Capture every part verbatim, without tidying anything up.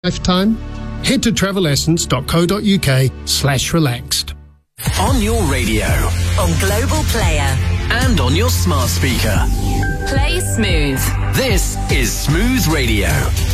lifetime? Head to travelessence.co.uk slash relaxed. On your radio, on Global Player, and on your smart speaker. Play Smooth. This is Smooth Radio.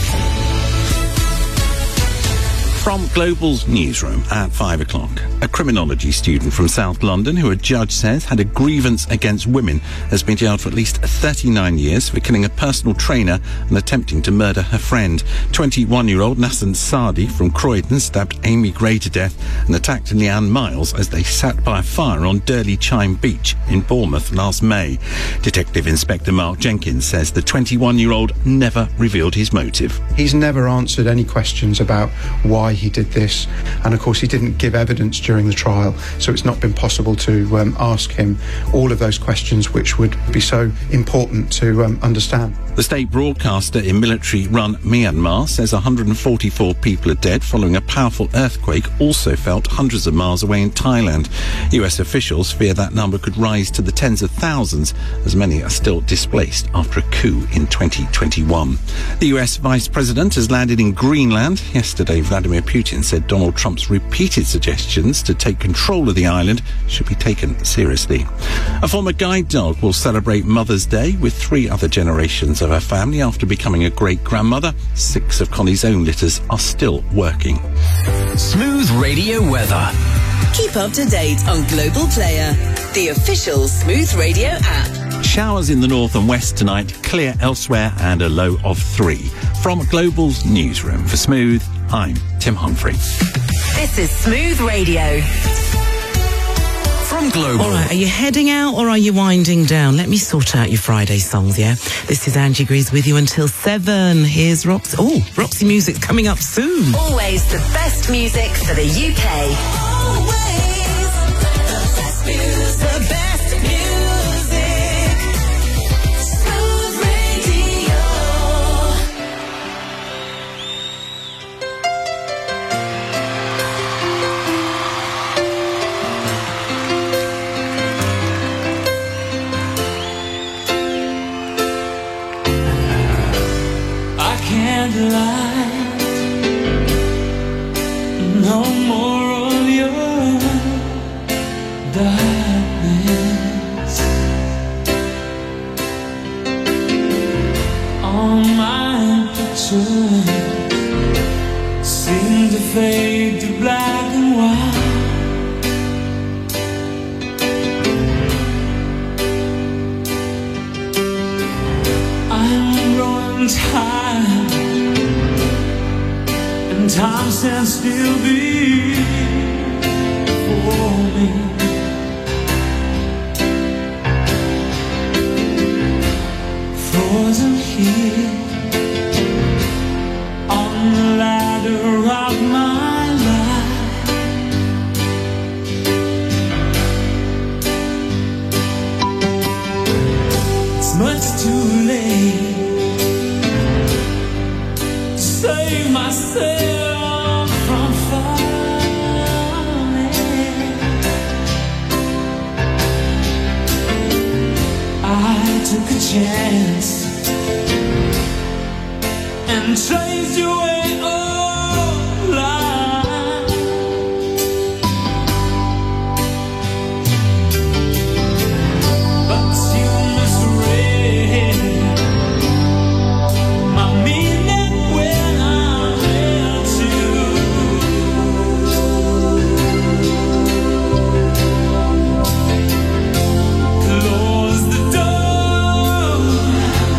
From Global's newsroom at five o'clock, a criminology student from South London who a judge says had a grievance against women has been jailed for at least thirty-nine years for killing a personal trainer and attempting to murder her friend. twenty-one-year-old Nassan Sadi from Croydon stabbed Amy Gray to death and attacked Leanne Miles as they sat by a fire on Durley Chime Beach in Bournemouth last May. Detective Inspector Mark Jenkins says the twenty-one-year-old never revealed his motive. He's never answered any questions about why he did this, and of course he didn't give evidence during the trial, so it's not been possible to um, ask him all of those questions which would be so important to um, understand. The state broadcaster in military-run Myanmar says one hundred forty-four people are dead following a powerful earthquake also felt hundreds of miles away in Thailand. U S officials fear that number could rise to the tens of thousands, as many are still displaced after a coup in twenty twenty-one. The U S Vice President has landed in Greenland. Yesterday, Vladimir Putin said Donald Trump's repeated suggestions to take control of the island should be taken seriously. A former guide dog will celebrate Mother's Day with three other generations of her family after becoming a great-grandmother. Six of Connie's own litters are still working. Smooth Radio weather. Keep up to date on Global Player, the official Smooth Radio app. Showers in the north and west tonight, clear elsewhere and a low of three. From Global's newsroom for Smooth, I'm Tim Humphrey. This is Smooth Radio. From Global. All right, are you heading out or are you winding down? Let me sort out your Friday songs, yeah? This is Angie Greaves with you until seven. Here's Roxy. Oh, Roxy Music's coming up soon. Always the best music for the U K. Always the best music. The best music. Smooth Radio. I can't lie. No more of your darkness on my picture seem to fade to black and white. I'm growing tired, and time stands still before me. Frozen here on the ladder of my life. It's much too late to save myself from falling. I took a chance and chased you away all life. But you misread my meaning when I met you. Close the door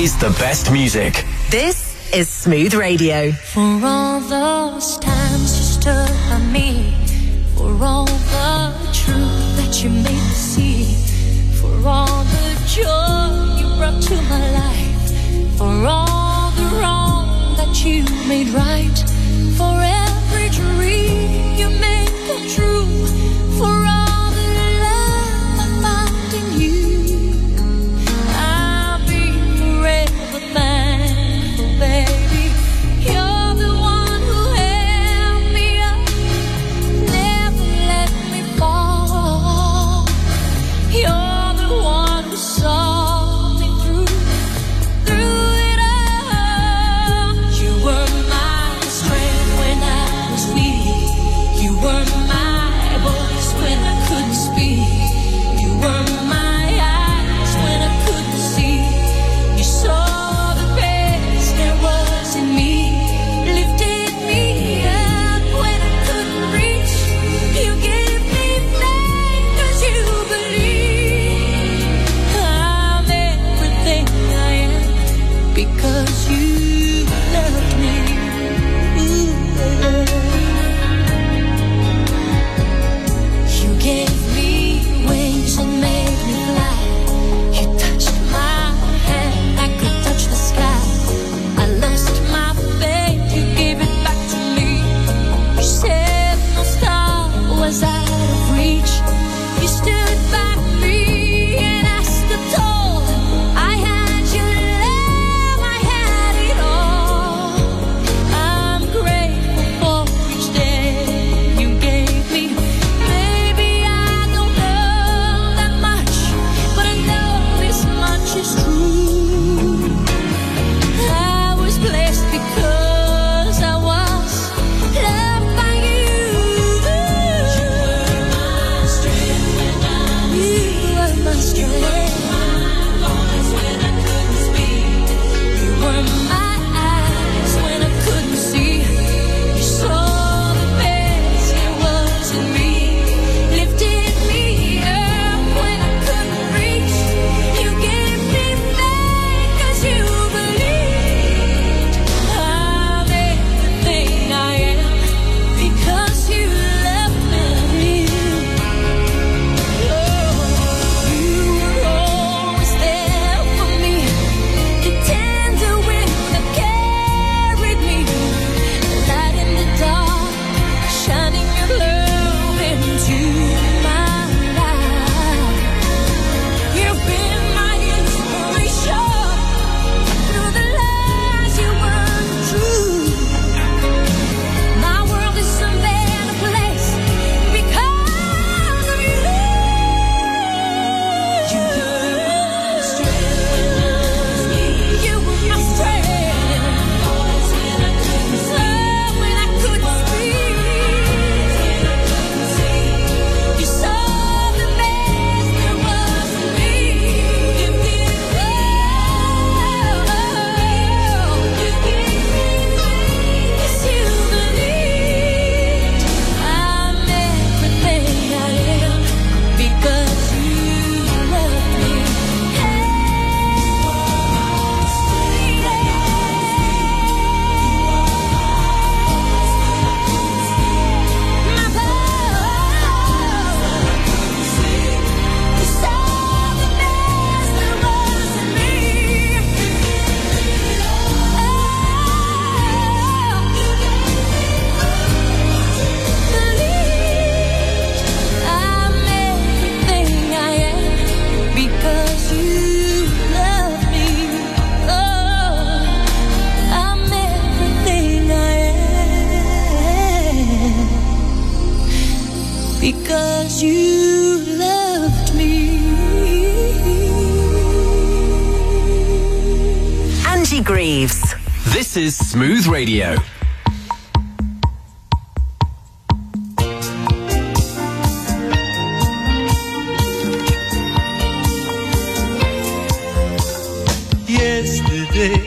plays the best music. This is Smooth Radio. For all those times you stood by me, for all the truth that you made me see, for all the joy you brought to my life, for all the wrong that you made right, for every dream you made come true, for all the love I found in you, I'll be forever thankful, baby. You're the one who held me up, never let me fall. You're the one who saw me through, through it all. You were my strength when I was weak. You were my voice when I couldn't speak. You were my eyes when I couldn't see. You saw the best there was in me, lifted me up when I couldn't reach. You gave me faith 'cause you believe I'm everything I am because you loved me. Ooh, you gave me wings and made me fly. You touched my hand, I could touch the sky. I lost my faith, you gave it back to me. You said no star was out of reach. You stood by me and I stood tall. I had your love, I had it all. I'm grateful for each day you gave me. Maybe I don't know that much, but I know this much is true. I was blessed because I was loved by you. You were my strength when I was weak. You were my strength. You were my voice when I couldn't speak. You were my eyes when I couldn't see. You saw the best there was in me, lifted me up when I couldn't reach. You gave me faith 'cause you believed I'm everything I am because you loved me. Oh, you were always there for me, the tender wind that carried me, the light in the dark, shining your love into my life. You've been my inspiration through the lies you weren't true. My world is a better place because of you. You were my strength when I was weak. You were my strength. Voice when I couldn't speak. When I couldn't speak. When I couldn't see. You saw the best there was in me. You did well. You gave me faith 'cause you believed I'm everything I am because you loved me. My voice, you saw the best there was in me. Believed I'm everything I am because you love me. Oh, I'm everything I am because you loved me. Angie Greaves. This is Smooth Radio. Yesterday,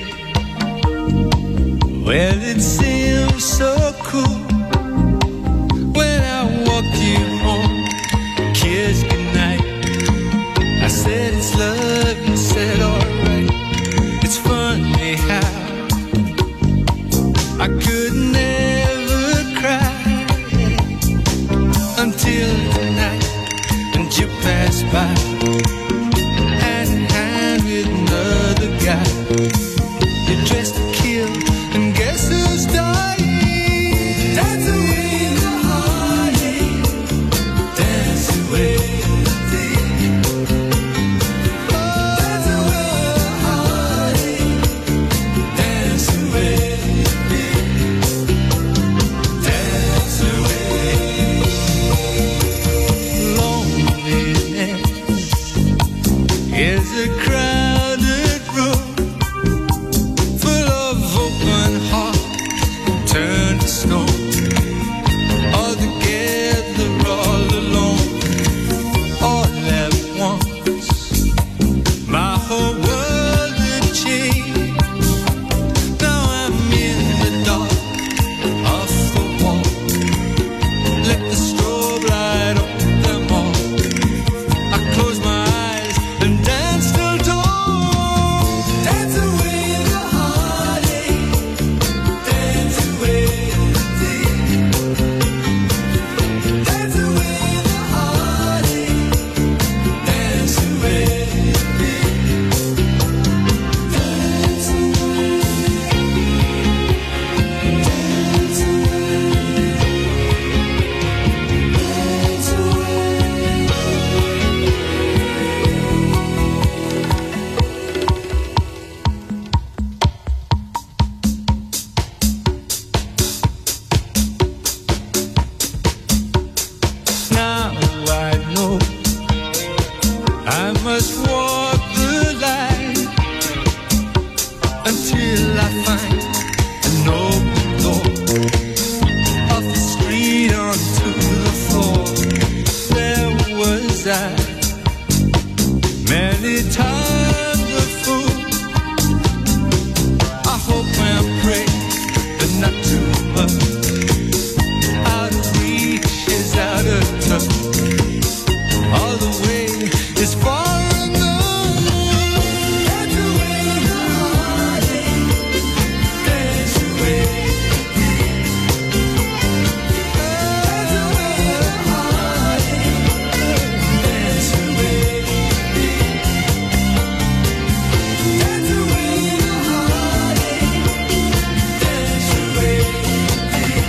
well, it seemed so cool when I walked you home, kissed goodnight. I said it's love, you said alright. It's fun. is a crowded room full of open heart turned to stone, all together, all alone, all at once. My whole world had changed. Now I'm in the dark of the wall. Let the strobe light up them all. I close my eyes and dance till dawn. Dance away the heartache. Dance away the day. Dance away the heartache. Dance away the day. Dance away. Dance Now I know I must walk the line until I find an open door off the street onto the floor. There was I, many times a fool. I hope and pray, but not too much. Out of reach is out of touch. All the way is far enough. Dance away the heartache. Dance away the pain. Dance away the heartache. Dance away the pain. Dance away the heartache. Dance away the pain.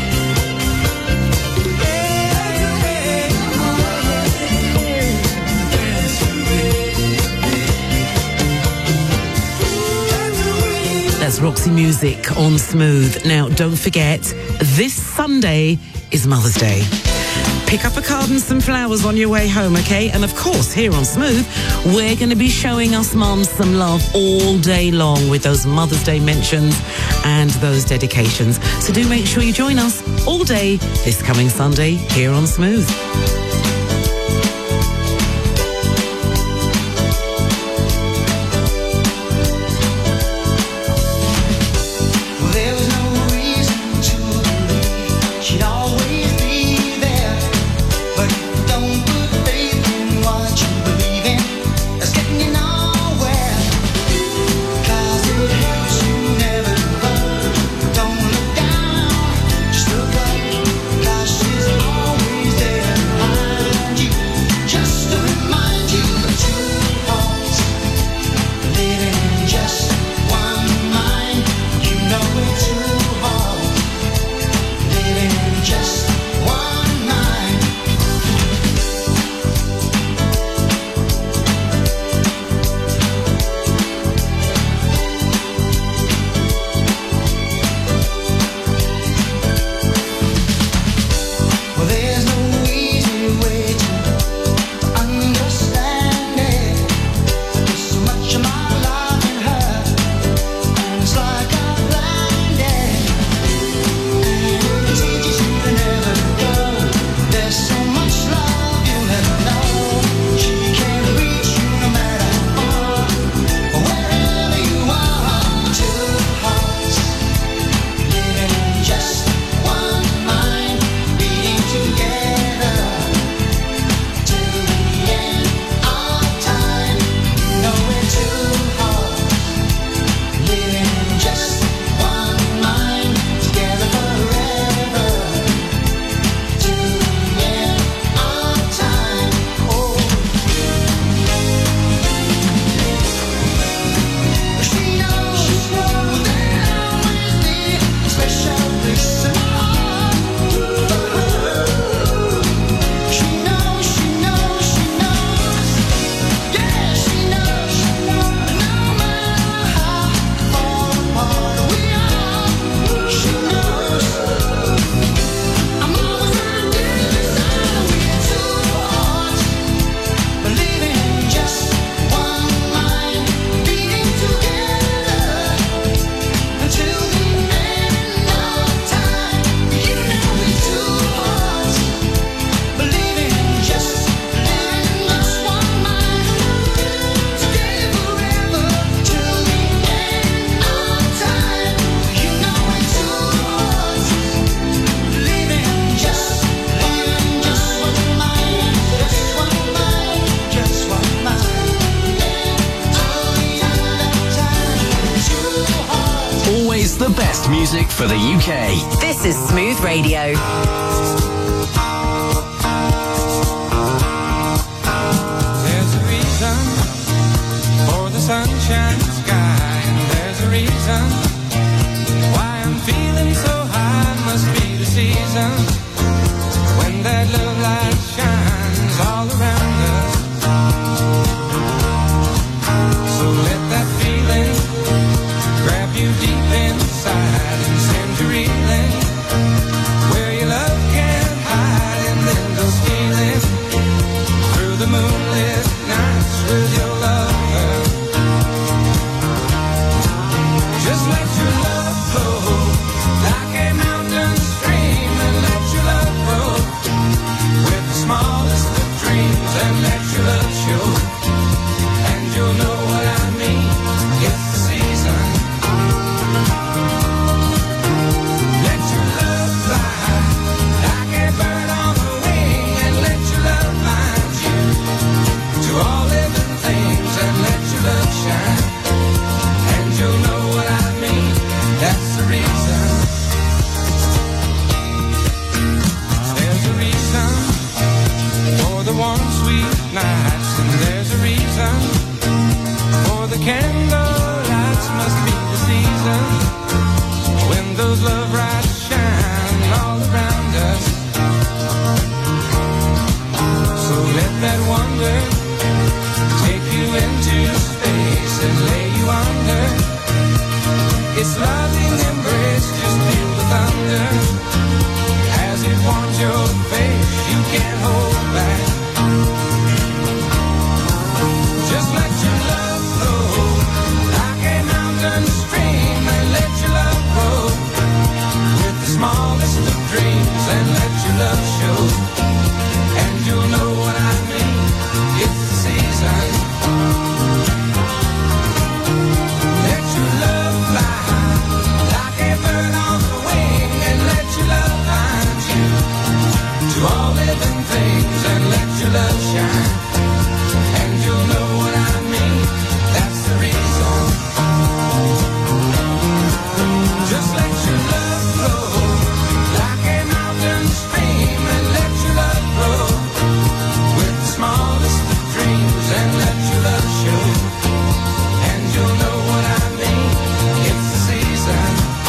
That's Roxy Music on Smooth. Now, don't forget, this Sunday is Mother's Day. Pick up a card and some flowers on your way home, okay? And of course, here on Smooth, we're going to be showing us mums some love all day long with those Mother's Day mentions and those dedications. So do make sure you join us all day this coming Sunday here on Smooth. There was no reason to believe she'd always be there, but don't put faith in what you believe in. That's getting you nowhere. 'Cause it helps you never give up. Don't look down, just look up. 'Cause she's always there. music for the U K. This is Smooth Radio. There's a reason for the sunshine sky, and there's a reason why I'm feeling so high. Must be the season when that love light shines all around us. So let that feeling grab you deep inside and send you reeling where your love can't hide, and then go stealing through the moonlit nights with your lover. Just let your love flow like a mountain stream, and let your love grow with the smallest of dreams, and let your love show, and you'll know what I mean. It's the season. Let your love fly like a bird on the wing, and let your love find you to all living things, and let your love shine, and you'll know what I mean. That's the reason. There's a reason for the warm, sweet nights, and there's a reason for the candle lights. Must be the season when those love lights shine all around us. So let that wonder take you into space and lay you under its loving embrace. Just feel the thunder as it warms your face. You can't hold back. Just let your love flow like a mountain stream, and let your love grow with the smallest of dreams, and let your love show, and you'll know what I mean. It's the season. Let your love fly like a bird on the wing, and let your love find you to all living things, and let your love shine, and you'll know what I mean. That's the reason. Just let your love flow like a mountain stream, and let your love grow with the smallest of dreams, and let your love show, and you'll know what I mean. It's the season.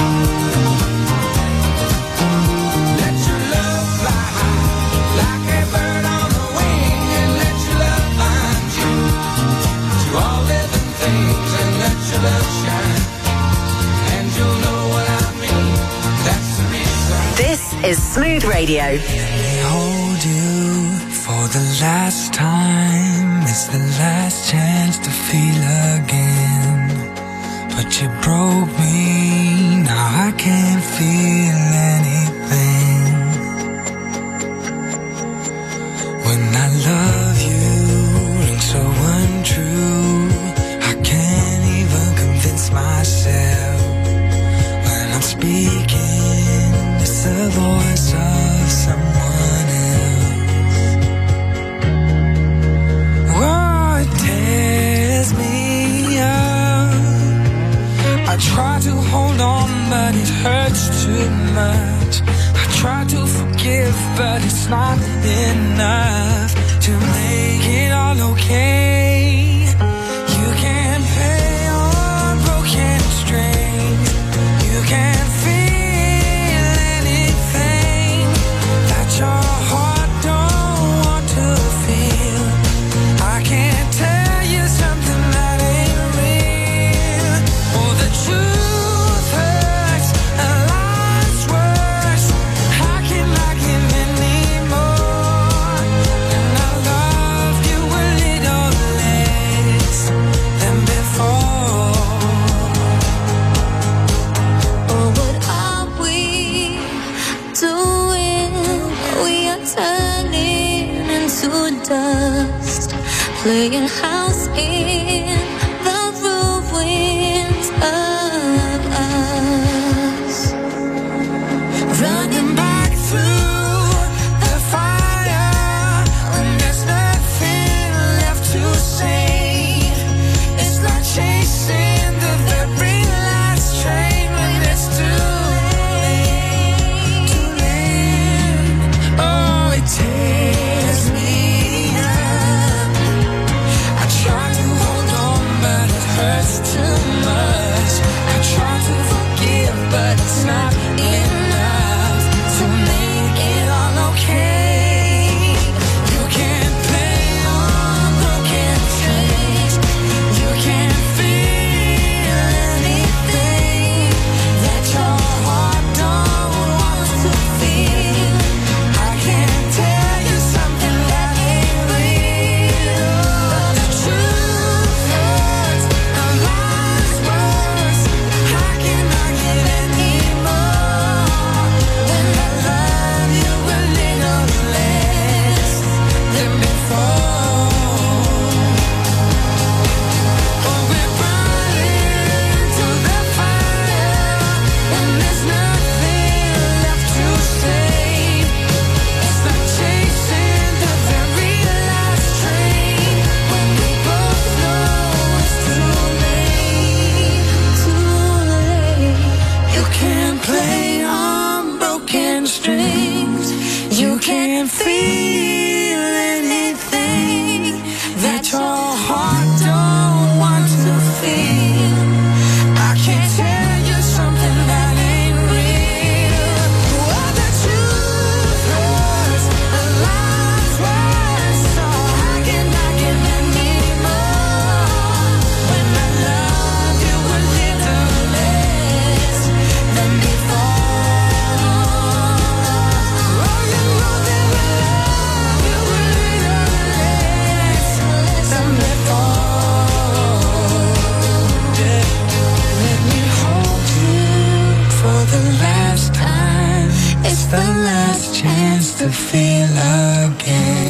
Let your love fly like a bird on the wing, and let your love find you to all living things, and let your love shine, and you'll know what I mean. That's the reason. This is Smooth Radio. Hold you for the last time. It's the last chance to feel again. But you broke me, now I can't feel anything. When I love you, rings so untrue, I can't even convince myself. When I'm speaking, it's the voice of someone else. Oh, it tears me up. I try to hold on, but it hurts too much. I try to forgive, but it's not enough to make it all okay. You can't play on broken strings. You can't feel anything that your heart don't want to feel. I can't tell you something that ain't real. Oh, the truth hurts and life's worse. How can I give anymore? And I love you a little less than before. Oh, what are we doing? We are turning into dust, playing house in the ruins of us. Running back through the fire when there's nothing left to say. It's like chasing the very last train when it's too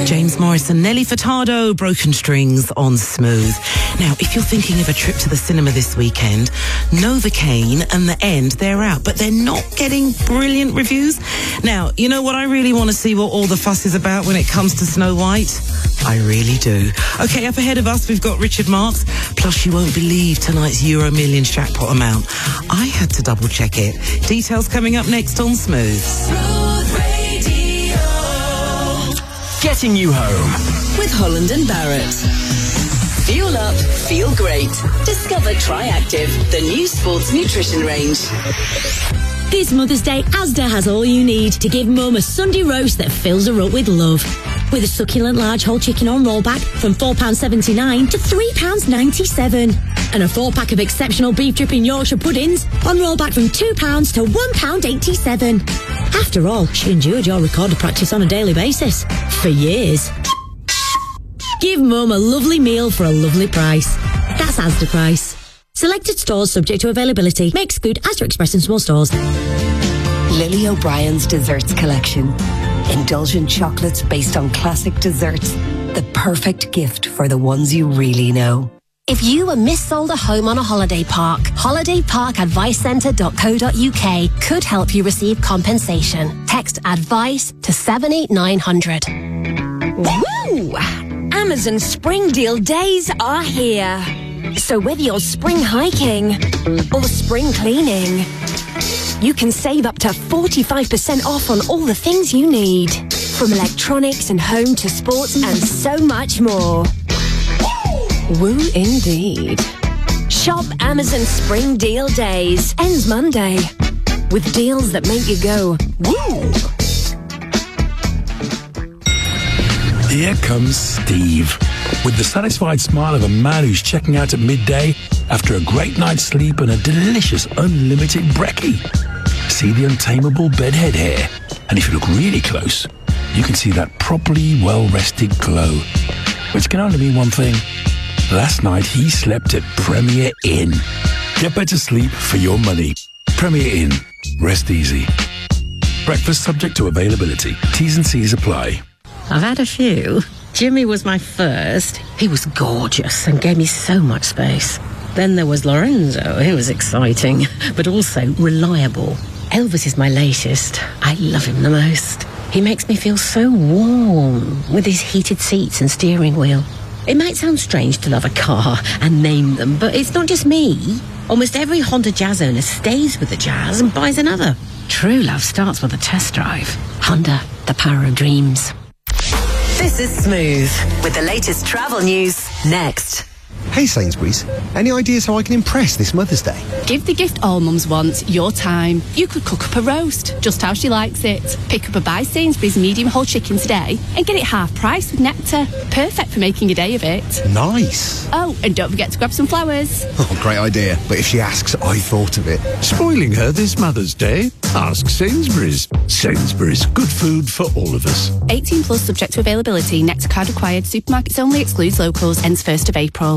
James Morrison, Nelly Furtado, Broken Strings on Smooth. Now, if you're thinking of a trip to the cinema this weekend, Novocaine and The End, they're out, but they're not getting brilliant reviews. Now, you know what? I really want to see what all the fuss is about when it comes to Snow White. I really do. Okay, up ahead of us, we've got Richard Marx. Plus, you won't believe tonight's Euro Millions jackpot amount. I had to double check it. Details coming up next on Smooth. Smooth Radio. Getting you home. With Holland and Barrett. Fuel up, feel great. Discover Triactive, the new sports nutrition range. This Mother's Day, Asda has all you need to give Mum a Sunday roast that fills her up with love. With a succulent large whole chicken on rollback from four pounds seventy-nine to three pounds ninety-seven. And a four-pack of exceptional beef dripping Yorkshire puddings on rollback from two pounds to one pound eighty-seven. After all, she endured your recorder practice on a daily basis. For years. Give Mum a lovely meal for a lovely price. That's Asda price. Selected stores subject to availability. Makes good Asda Express in small stores. Lily O'Brien's Desserts Collection. Indulgent chocolates based on classic desserts. The perfect gift for the ones you really know. If you were missold a home on a holiday park, holiday park advice centre dot co dot uk could help you receive compensation. Text ADVICE to seven eight nine hundred. Woo! Amazon Spring Deal days are here. So whether you're spring hiking or spring cleaning, you can save up to forty-five percent off on all the things you need. From electronics and home to sports and so much more. Woo indeed. Shop Amazon Spring Deal Days. Ends Monday. With deals that make you go, woo! Here comes Steve, with the satisfied smile of a man who's checking out at midday after a great night's sleep and a delicious unlimited brekkie. See the untamable bedhead hair, and if you look really close, you can see that properly well-rested glow, which can only mean one thing. Last night he slept at Premier Inn. Get better sleep for your money. Premier Inn. Rest easy. Breakfast subject to availability. T's and C's apply. I've had a few. Jimmy was my first. He was gorgeous and gave me so much space. Then there was Lorenzo. He was exciting, but also reliable. Elvis is my latest. I love him the most. He makes me feel so warm with his heated seats and steering wheel. It might sound strange to love a car and name them, but it's not just me. Almost every Honda Jazz owner stays with the Jazz and buys another. True love starts with a test drive. Honda, the power of dreams. This is Smooth with the latest travel news next. Hey Sainsbury's, any ideas how I can impress this Mother's Day? Give the gift all mums want, your time. You could cook up a roast, just how she likes it. Pick up a By Sainsbury's medium whole chicken today and get it half price with Nectar. Perfect for making a day of it. Nice. Oh, and don't forget to grab some flowers. Oh, great idea. But if she asks, I thought of it. Spoiling her this Mother's Day? Ask Sainsbury's. Sainsbury's, good food for all of us. eighteen plus subject to availability. Nectar card required. Supermarkets only. Excludes locals. Ends first of April.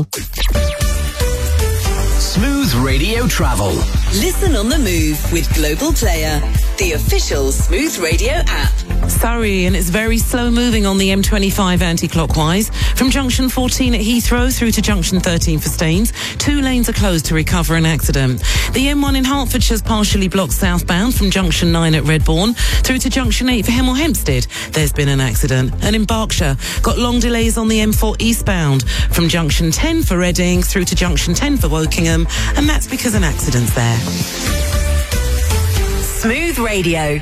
Smooth Radio Travel. Listen on the move with Global Player, the official Smooth Radio app. Surrey, and it's very slow moving on the M twenty-five anti-clockwise. From junction fourteen at Heathrow through to junction thirteen for Staines, two lanes are closed to recover an accident. The M one in Hertfordshire's partially blocked southbound from junction nine at Redbourne through to junction eight for Hemel Hempstead. There's been an accident. And in Berkshire, got long delays on the M four eastbound from junction ten for Reading through to junction ten for Wokingham, and that's because an accident's there. Smooth Radio.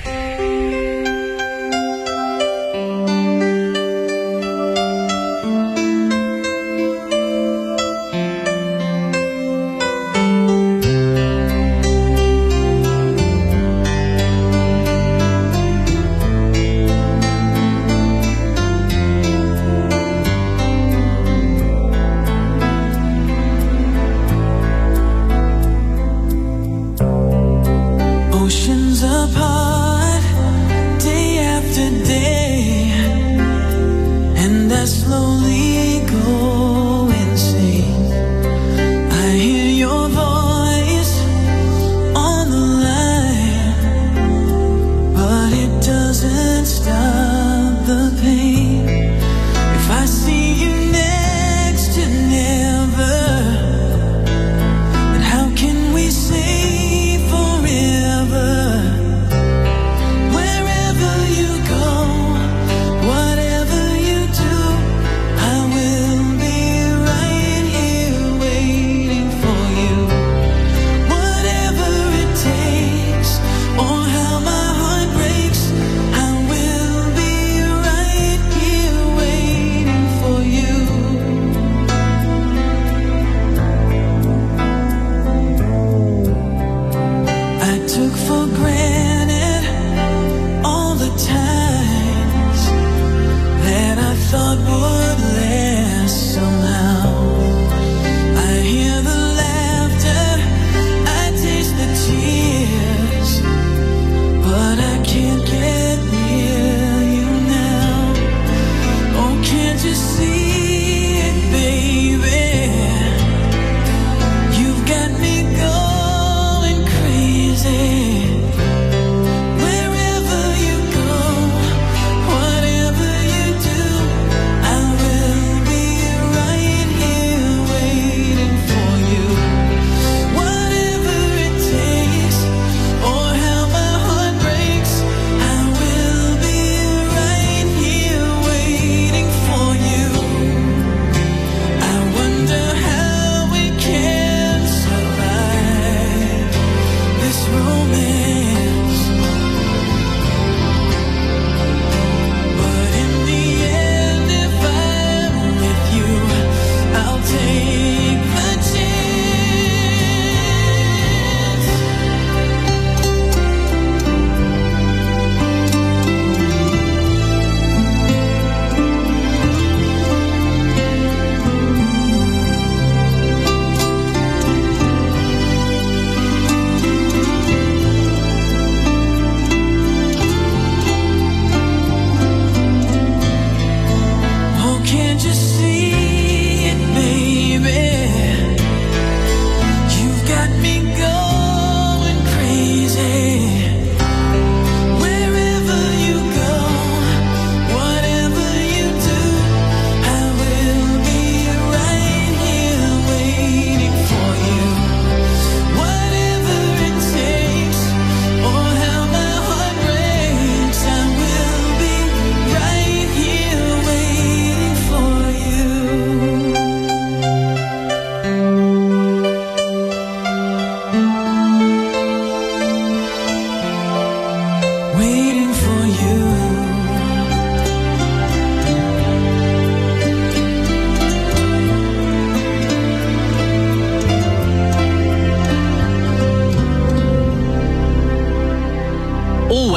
Oceans apart.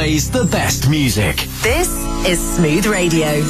Always the best music. This is Smooth Radio.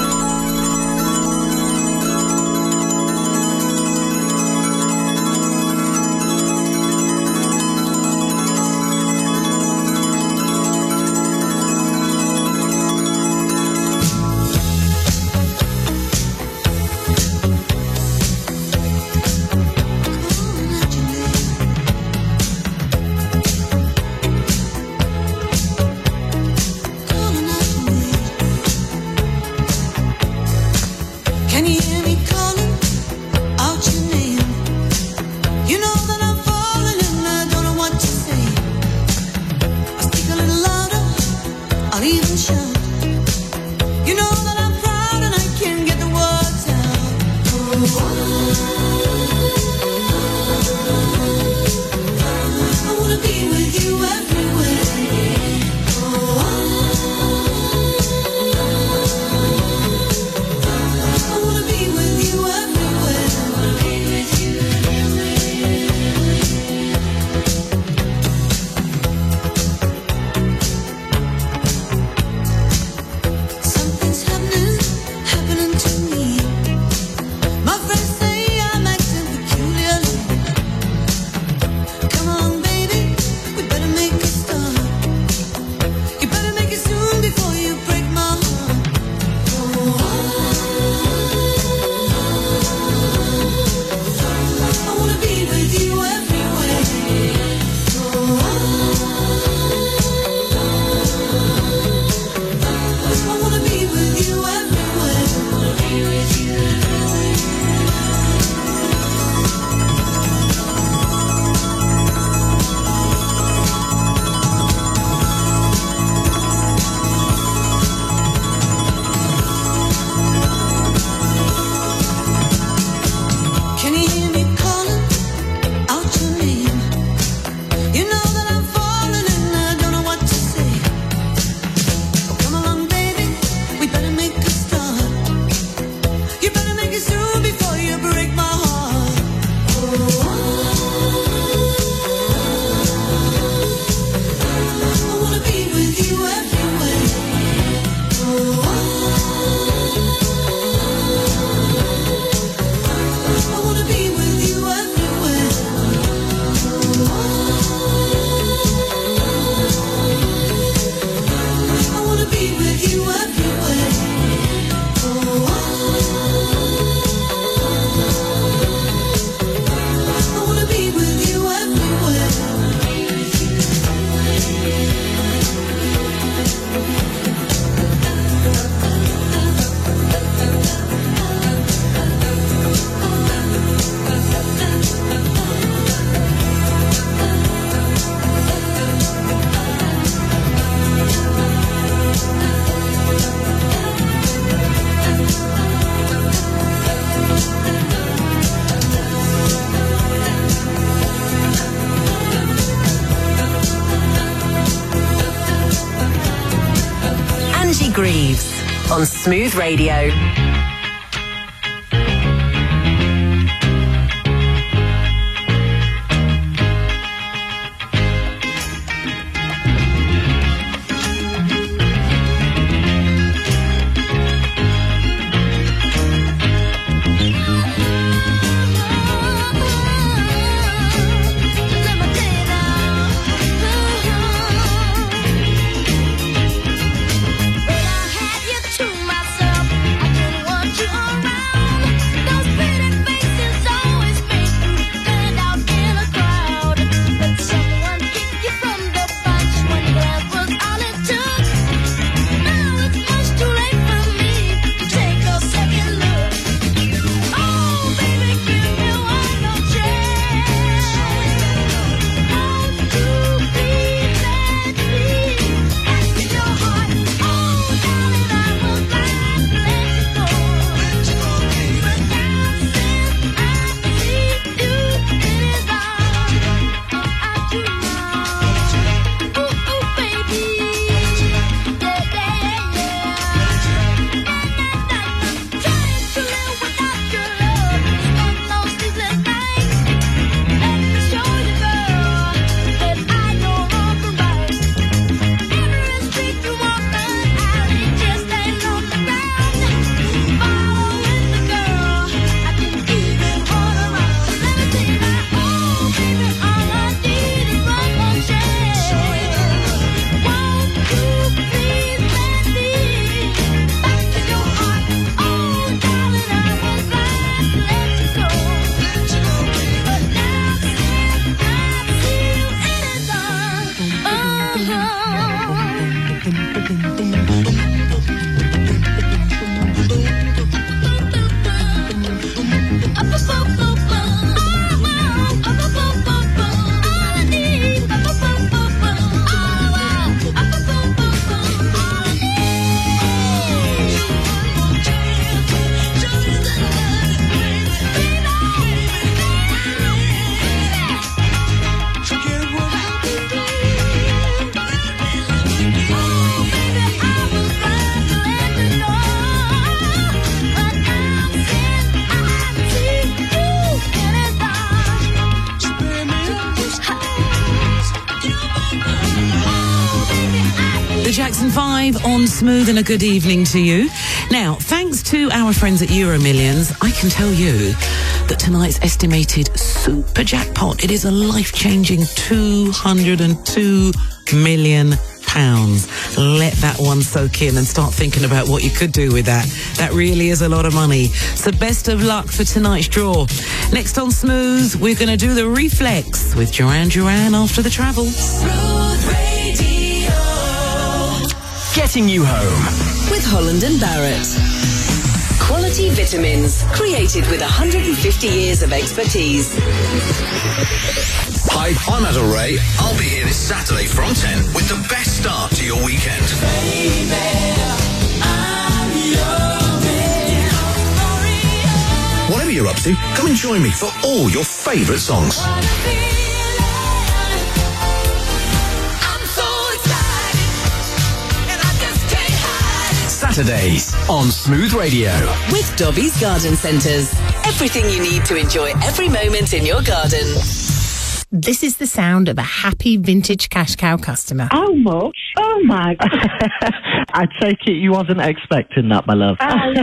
Greaves on Smooth Radio. To myself, I didn't Jackson five on Smooth, and a good evening to you. Now, thanks to our friends at Euromillions, I can tell you that tonight's estimated super jackpot, it is a life-changing two hundred two million pounds. Let that one soak in and start thinking about what you could do with that. That really is a lot of money. So best of luck for tonight's draw. Next on Smooth, we're going to do the Reflex with Duran Duran after the travel. Smooth Radio. Getting you home. With Holland and Barrett. Quality vitamins created with one hundred fifty years of expertise. Hi, I'm Adel Ray. I'll be here this Saturday from ten with the best start to your weekend. Whatever you're up to, come and join me for all your favourite songs. Saturdays on Smooth Radio. With Dobby's Garden Centres. Everything you need to enjoy every moment in your garden. This is the sound of a happy vintage cash cow customer. How much? Oh my God. I take it you wasn't expecting that, my love. Oh,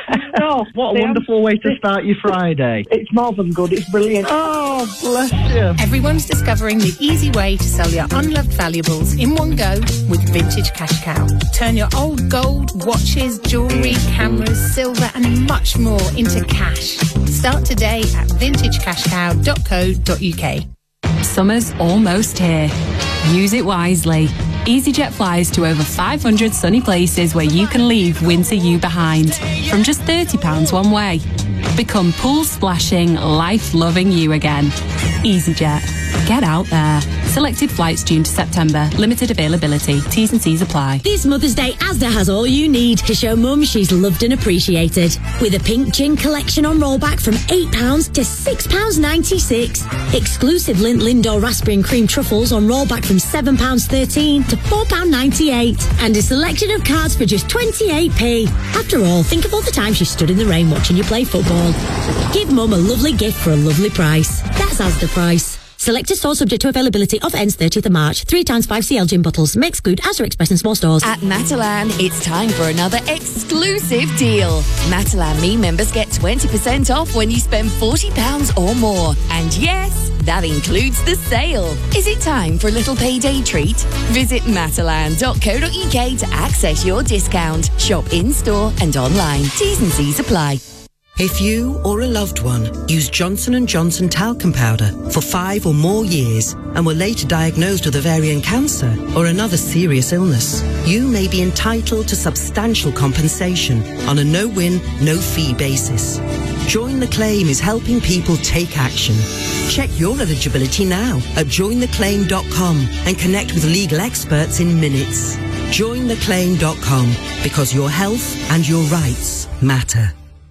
no. What a wonderful way to start your Friday. It's more than good, it's brilliant. Oh, bless you. Everyone's discovering the easy way to sell your unloved valuables in one go with Vintage Cash Cow. Turn your old gold, watches, jewellery, cameras, silver and much more into cash. Start today at vintage cash cow dot co dot uk. Summer's almost here. Use it wisely. EasyJet flies to over five hundred sunny places where you can leave winter you behind from just thirty pounds one way. Become pool-splashing, life-loving you again. EasyJet. Get out there. Selected flights June to September. Limited availability. T's and C's apply. This Mother's Day, Asda has all you need to show Mum she's loved and appreciated. With a pink gin collection on rollback from eight pounds to six pounds ninety-six. Exclusive Lindt Lindor Raspberry and Cream Truffles on rollback from seven pounds thirteen to four pounds ninety-eight. And a selection of cards for just twenty-eight p. After all, think of all the times she stood in the rain watching you play football. Give Mum a lovely gift for a lovely price. That's Asda price. Selected store subject to availability of ends thirtieth of March. Three times five C L gin bottles. Makes good Asda Express in small stores. At Matalan, it's time for another exclusive deal. Matalan Me members get twenty percent off when you spend forty pounds or more. And yes, that includes the sale. Is it time for a little payday treat? Visit matalan dot co dot uk to access your discount. Shop in-store and online. T's and C's apply. If you or a loved one use Johnson and Johnson talcum powder for five or more years and were later diagnosed with ovarian cancer or another serious illness, you may be entitled to substantial compensation on a no-win, no-fee basis. Join the Claim is helping people take action. Check your eligibility now at join the claim dot com and connect with legal experts in minutes. join the claim dot com, because your health and your rights matter.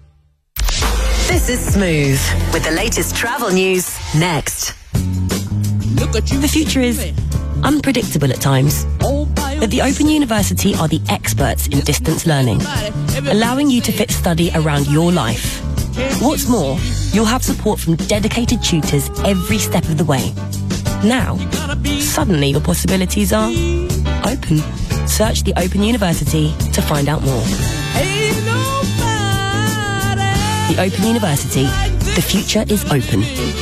This is Smooth with the latest travel news next. The future is unpredictable at times, but the Open University are the experts in distance learning, allowing you to fit study around your life. What's more, you'll have support from dedicated tutors every step of the way. Now, suddenly your possibilities are open. Search the Open University to find out more. The Open University. The future is open.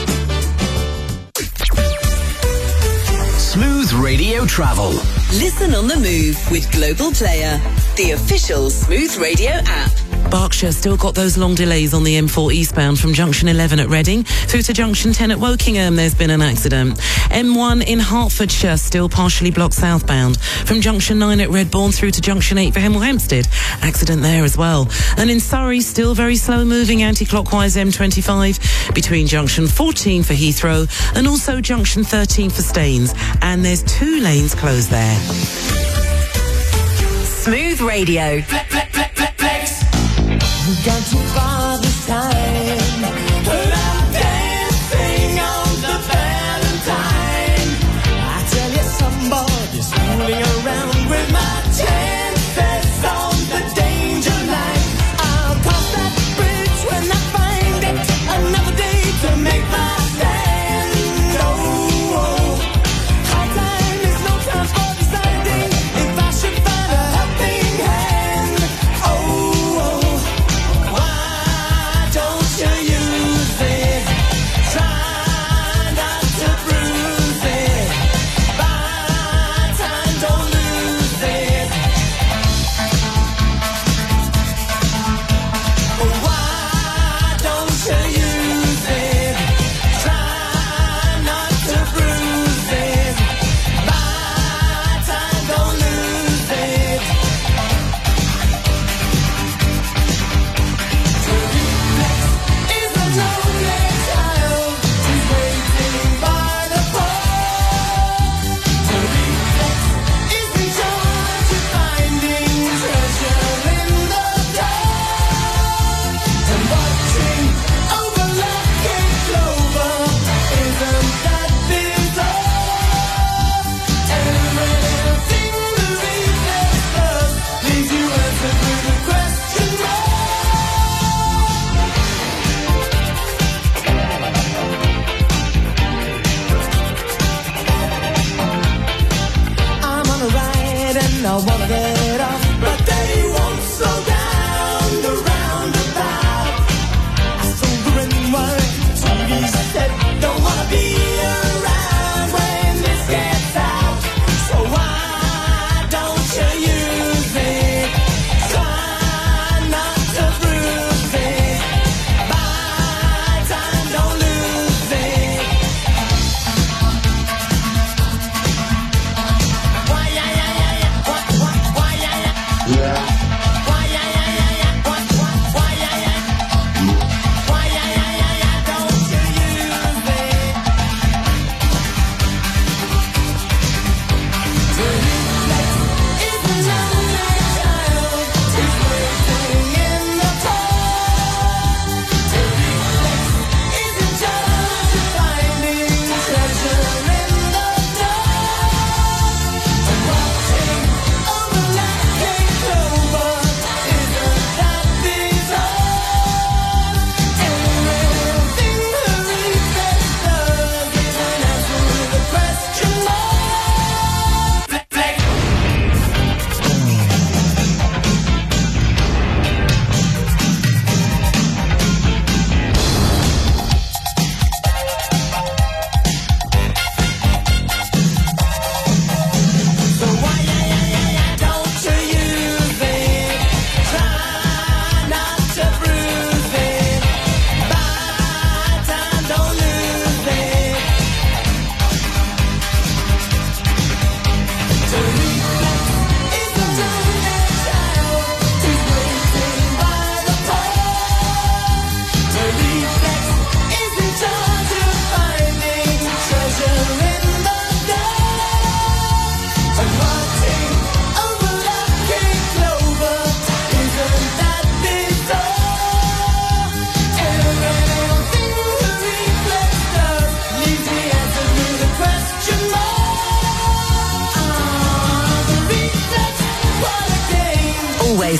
Smooth Radio Travel. Listen on the move with Global Player, the official Smooth Radio app. Berkshire still got those long delays on the M four eastbound from junction eleven at Reading through to junction ten at Wokingham. There's been an accident. M one in Hertfordshire still partially blocked southbound from junction nine at Redbourne through to junction eight for Hemel Hempstead. Accident there as well. And in Surrey, still very slow moving anti-clockwise M twenty-five between junction fourteen for Heathrow and also junction thirteen for Staines. And there's two lanes closed there. Smooth Radio. We've gone too far this time. Well, I'm dancing on the Valentine. I tell you, somebody's fooling around with my chances on the danger line. I'll cross that bridge when I find it. Another day to make my stand. Oh, oh. High time is no time for deciding if I should find a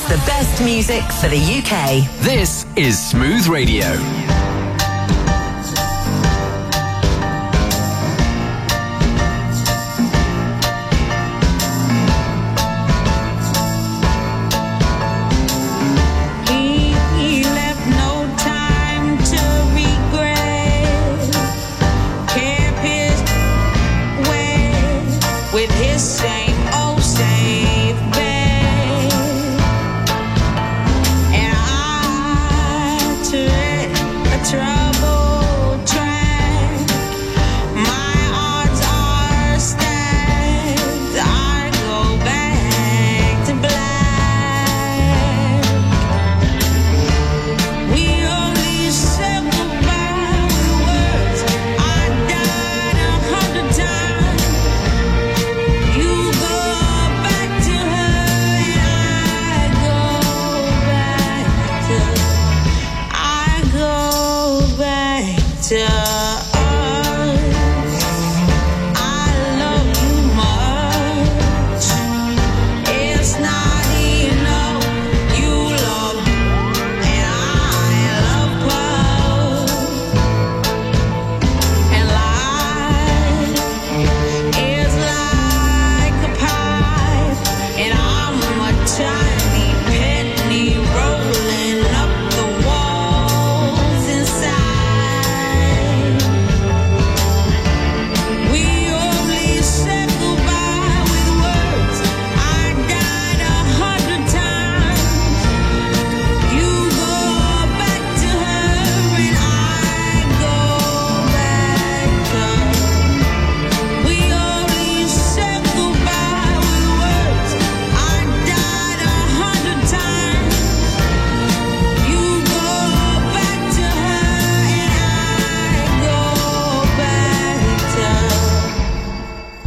the best music for the U K. This is Smooth Radio. He left no time to regret. Kept his way with his same old safe bet. And I took a troubled track. My odds are stacked. I go back to black. We only said goodbye with words. I died a hundred times. You go back to her and I go back to I go back to us. I love you much. It's not enough. You love and I love both. And life is like a pipe, and I'm a tiny penny rolling up the walls inside. We only said goodbye with words. I died a hundred times. You go back to her and I go back to We only said goodbye with words. I died a hundred times. You go back to her and I go back to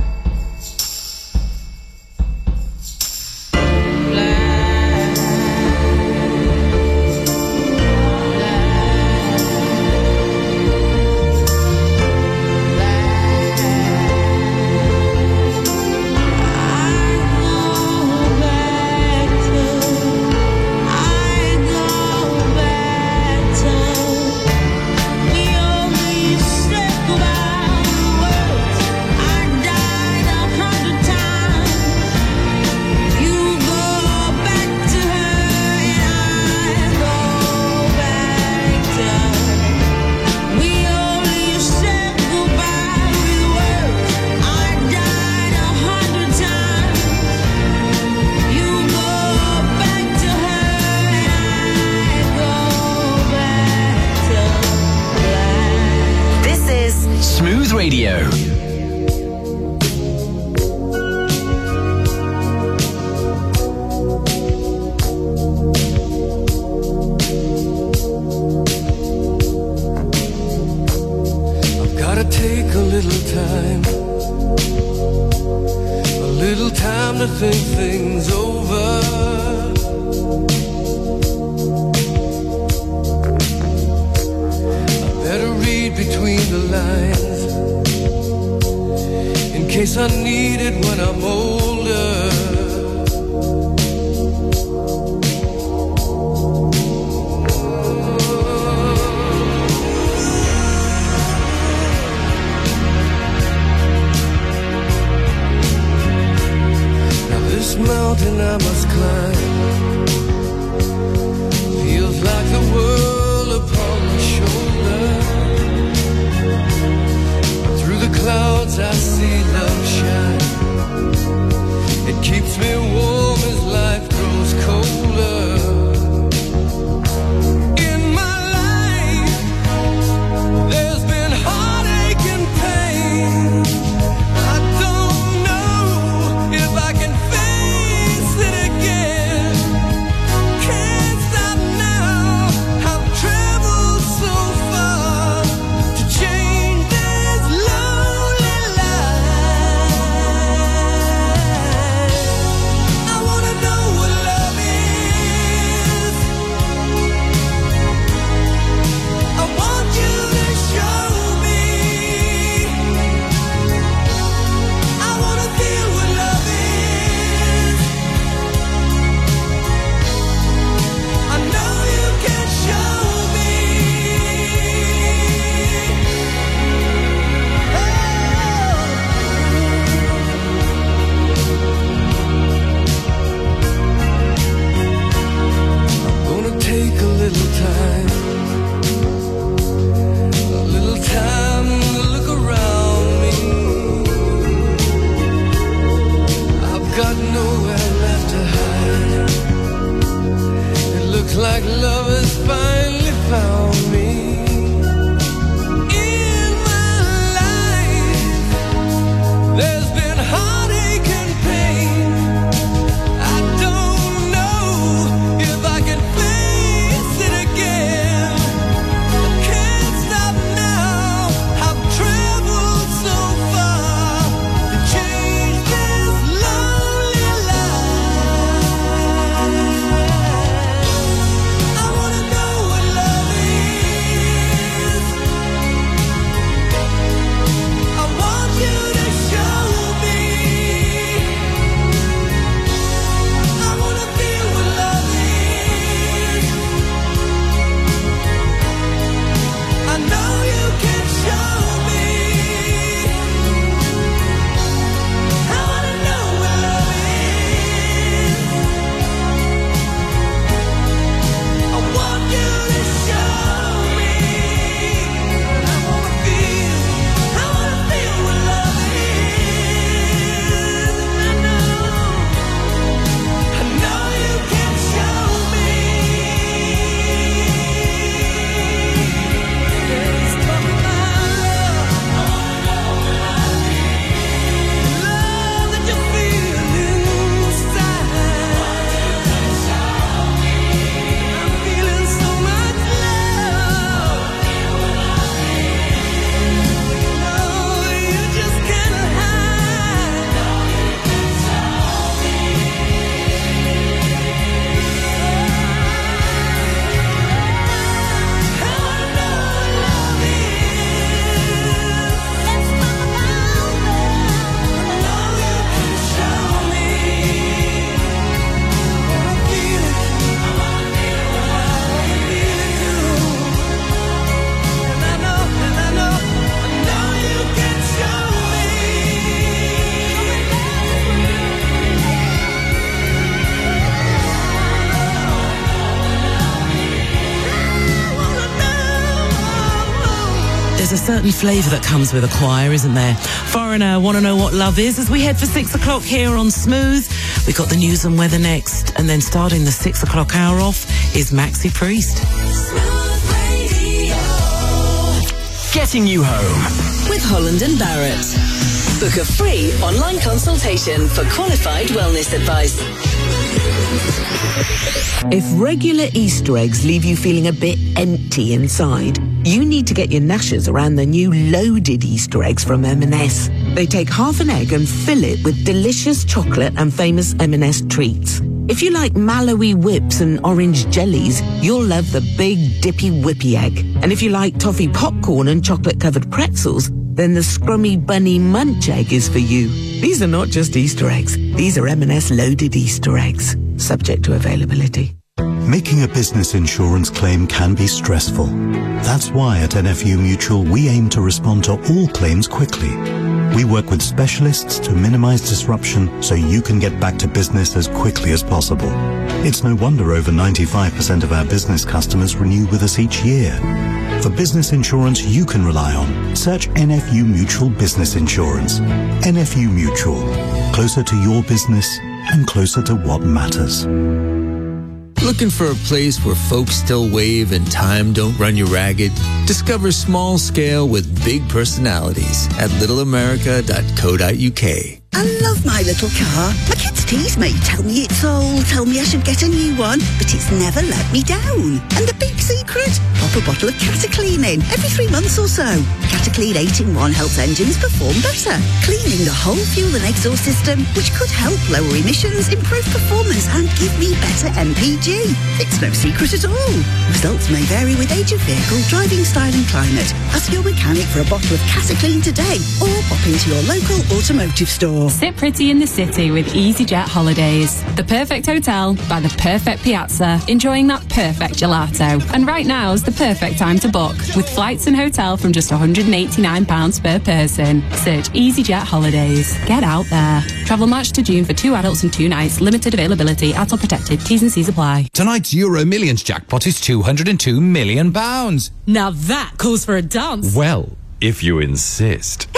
This is Smooth Radio. I've gotta take a little time, a little time to think things over. I better read between the lines in case I need it when I'm older. Now this mountain I must climb feels like the world upon my shoulder. Through the clouds I see love shine. It keeps me warm as life grows colder. In my life there's been heartache and pain. I don't know if I can face it again. Can't stop now. I've traveled so far to change this lonely life. I wanna know what love is. certain flavour that comes with a choir, isn't there? Foreigner, want to know what love is? As we head for six o'clock here on Smooth, we got the news and weather next, and then starting the six o'clock hour off is Maxi Priest. Getting you home with Holland and Barrett. Book a free online consultation for qualified wellness advice. If regular Easter eggs leave you feeling a bit empty inside, you need to get your gnashers around the new loaded Easter eggs from M and S. They take half an egg and fill it with delicious chocolate and famous M and S treats. If you like Malawi whips and orange jellies, you'll love the big dippy whippy egg. And if you like toffee popcorn and chocolate-covered pretzels, then the scrummy bunny munch egg is for you. These are not just Easter eggs. These are M and S loaded Easter eggs, subject to availability. Making a business insurance claim can be stressful. That's why at N F U Mutual we aim to respond to all claims quickly. We work with specialists to minimize disruption so you can get back to business as quickly as possible. It's no wonder over ninety-five percent of our business customers renew with us each year. For business insurance you can rely on, search N F U Mutual Business Insurance. N F U Mutual. Closer to your business and closer to what matters. Looking for a place where folks still wave and time don't run you ragged? Discover small scale with big personalities at little america dot co dot u k. I love my little car. My kids tease me, tell me it's old, tell me I should get a new one, but it's never let me down. And the big secret? Pop a bottle of Cataclean in every three months or so. Cataclean eight in one helps engines perform better, cleaning the whole fuel and exhaust system, which could help lower emissions, improve performance and give me better M P G. It's no secret at all. Results may vary with age of vehicle, driving style and climate. Ask your mechanic for a bottle of Cataclean today or pop into your local automotive store. Sit pretty in the city with EasyJet Holidays. The perfect hotel by the perfect piazza, enjoying that perfect gelato. And right now's the perfect time to book, with flights and hotel from just one hundred eighty-nine pounds per person. Search EasyJet Holidays. Get out there. Travel March to June for two adults and two nights. Limited availability. Adult protected. T's and C's apply. Tonight's Euro Millions jackpot is two hundred two million pounds. Now that calls for a dance. Well, if you insist.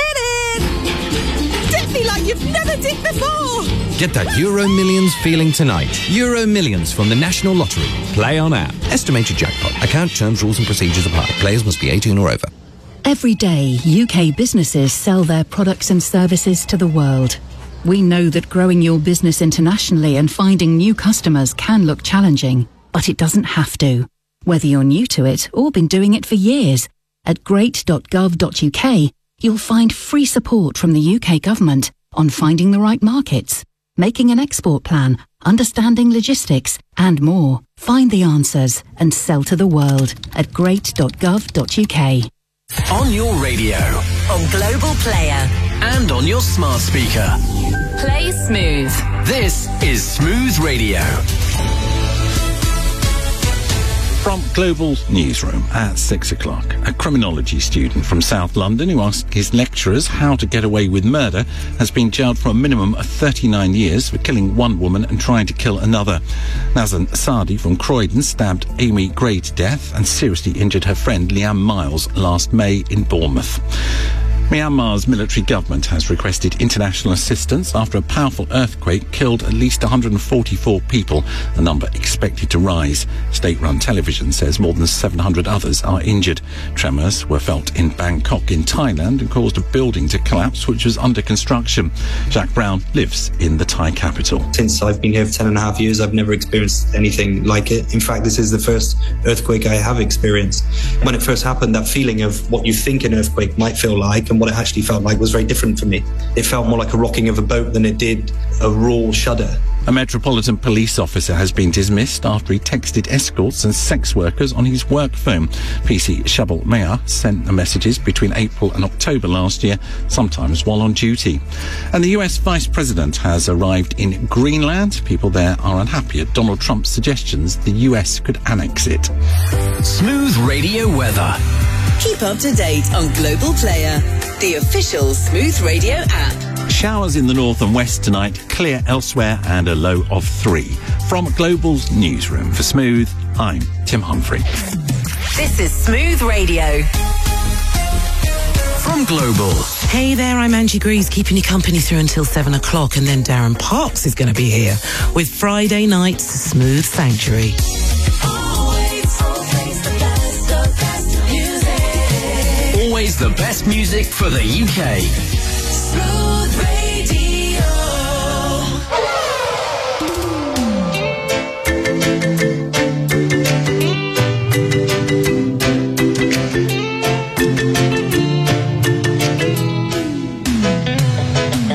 Dip me like you've never dipped before. Get that Euro Millions feeling tonight. Euro Millions from the National Lottery. Play on app. Estimated jackpot. Account terms, rules and procedures apply. Players must be eighteen or over. Every day, U K businesses sell their products and services to the world. We know that growing your business internationally and finding new customers can look challenging, but it doesn't have to. Whether you're new to it or been doing it for years, at great dot gov dot u k, you'll find free support from the U K government on finding the right markets, making an export plan, understanding logistics, and more. Find the answers and sell to the world at great dot gov dot u k. On your radio, on Global Player, and on your smart speaker. Play Smooth. This is Smooth Radio. From Global's newsroom at six o'clock, a criminology student from South London who asked his lecturers how to get away with murder has been jailed for a minimum of thirty-nine years for killing one woman and trying to kill another. Nazan Sadi from Croydon stabbed Amy Gray to death and seriously injured her friend Liam Miles last May in Bournemouth. Myanmar's military government has requested international assistance after a powerful earthquake killed at least one hundred forty-four people, a number expected to rise. State-run television says more than seven hundred others are injured. Tremors were felt in Bangkok in Thailand and caused a building to collapse which was under construction. Jack Brown lives in the Thai capital. Since I've been here for ten and a half years, I've never experienced anything like it. In fact, this is the first earthquake I have experienced. When it first happened, that feeling of what you think an earthquake might feel like and what it actually felt like was very different for me. It felt more like a rocking of a boat than it did a raw shudder. A Metropolitan Police officer has been dismissed after he texted escorts and sex workers on his work phone. P C Shabal Meir sent the messages between April and October last year, sometimes while on duty. And the U S Vice President has arrived in Greenland. People there are unhappy at Donald Trump's suggestions the U S could annex it. Smooth Radio weather. Keep up to date on Global Player, the official Smooth Radio app. Showers in the north and west tonight, clear elsewhere and a low of three. From Global's newsroom for Smooth, I'm Tim Humphrey. This is Smooth Radio. from Global. Hey there, I'm Angie Greaves, keeping you company through until seven o'clock, and then Darren Parks is going to be here with Friday night's Smooth Sanctuary. Always the best music for the U K. Smooth.